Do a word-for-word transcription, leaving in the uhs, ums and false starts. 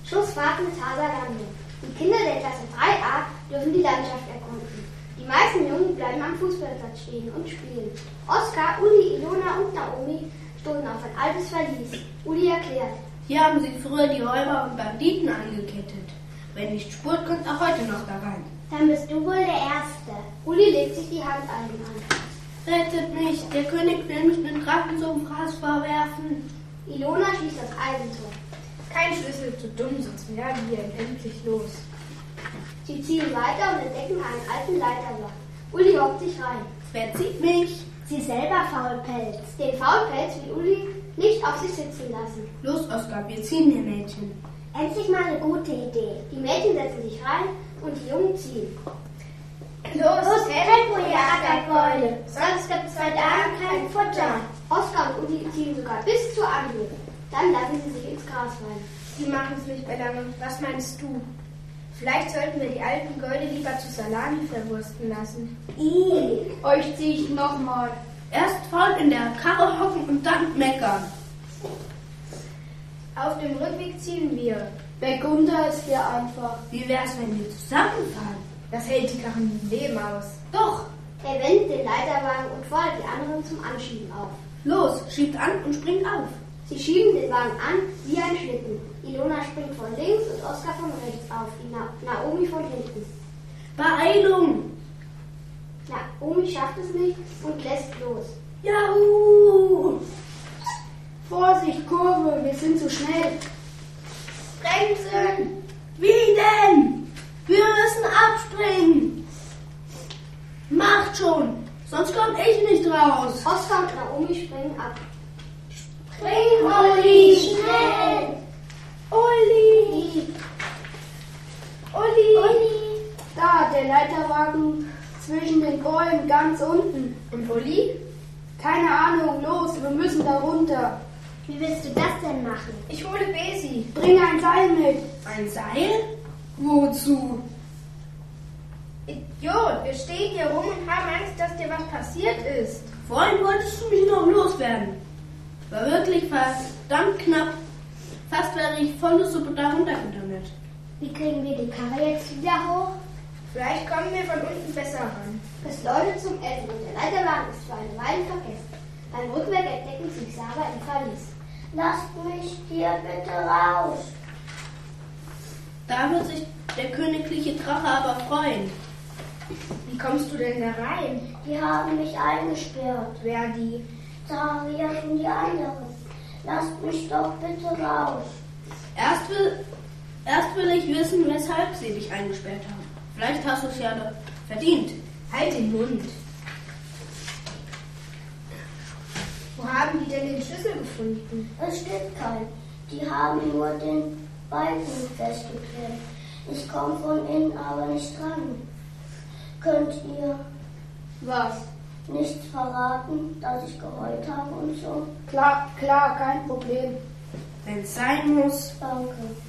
Schussfahrt mit Haserlande. Die Kinder der Klasse drei a dürfen die Landschaft erkunden. Die meisten Jungen bleiben am Fußballplatz stehen und spielen. Oskar, Uli, Ilona und Naomi stoßen auf ein altes Verlies. Uli erklärt: Hier haben sie früher die Räuber und Banditen angekettet. Wenn nicht spurt, kommt auch heute noch da rein. Dann bist du wohl der Erste. Uli legt sich die Hand an ihn an. Rettet mich, der König will mich mit Drachen zum Fraß vorwerfen. Ilona schließt das Eisentor. Kein Schlüssel zu dumm, sonst werden wir endlich los. Sie ziehen weiter und entdecken einen alten Leiterblock. Uli hockt sich rein. Wer zieht mich? Sie selber, Faulpelz. Den Faulpelz will Uli nicht auf sich sitzen lassen. Los, Oskar, wir ziehen hier, Mädchen. Endlich mal eine gute Idee. Die Mädchen setzen sich rein und die Jungen ziehen. Los, Los, Tempo, Tempo, ihr ihr Ackerkeule, sonst gibt's heute Abend kein Futter. Oskar und Uli ziehen sogar bis zur Anhöhe. Dann lassen sie sich ins Gras fallen. Sie machen es nicht mehr lange. Was meinst du? Vielleicht sollten wir die alten Gäule lieber zu Salami verwursten lassen. Ih, Euch zieh ich nochmal. Erst faul in der Karre hocken und dann meckern. Auf dem Rückweg ziehen wir. Bergunter ist hier einfach. Wie wär's, wenn wir zusammenfahren? Das hält die Karren im Leben aus. Doch, er wendet den Leiterwagen und fordert die anderen zum Anschieben auf. los, schiebt an und springt auf. Sie schieben den Wagen an wie ein Schlitten. Ilona springt von links und Oskar von rechts auf, die Na Naomi von hinten. Beeilung! Naomi schafft es nicht und lässt los. Juhu! Vorsicht, Kurve, wir sind zu schnell. Bremsen! Wie denn? Wir müssen abspringen. Macht schon, sonst komm ich nicht raus. Oskar und Naomi springen ab. Spring, Uli, schnell! Uli! Uli! Uli! Da, der Leiterwagen zwischen den Bäumen ganz unten. Und Uli? Keine Ahnung, los, wir müssen da runter. Wie willst du das denn machen? Ich hole Besi. Bring ein Seil mit. Ein Seil? Wozu? Idiot, wir stehen hier rum und haben Angst, dass dir was passiert ist. Vorhin wolltest du mich noch loswerden. War wirklich verdammt knapp. Fast wäre ich volle Suppe da runtergedonnert. Wie kriegen wir die Karre jetzt wieder hoch? Vielleicht kommen wir von unten besser ran. Es läutet zum Essen und der Leiterwagen ist für eine Weile vergessen. Beim Rückweg entdecken sich Sarah im Verlies. Lasst mich hier bitte raus. Da wird sich der königliche Drache aber freuen. Wie kommst du denn da rein? Die haben mich eingesperrt. Wer die? Zaria und die anderen. Lasst mich doch bitte raus. Erst will, erst will ich wissen, weshalb sie dich eingesperrt haben. Vielleicht hast du es ja verdient. Halt den Mund. Wo haben die denn den Schlüssel gefunden? Es steht kein. Die haben nur den Balken festgeklemmt. Ich komme von innen aber nicht dran. Könnt ihr Was? nichts verraten, dass ich geheult habe und so? Klar, klar, kein Problem. Wenn es sein muss. Danke.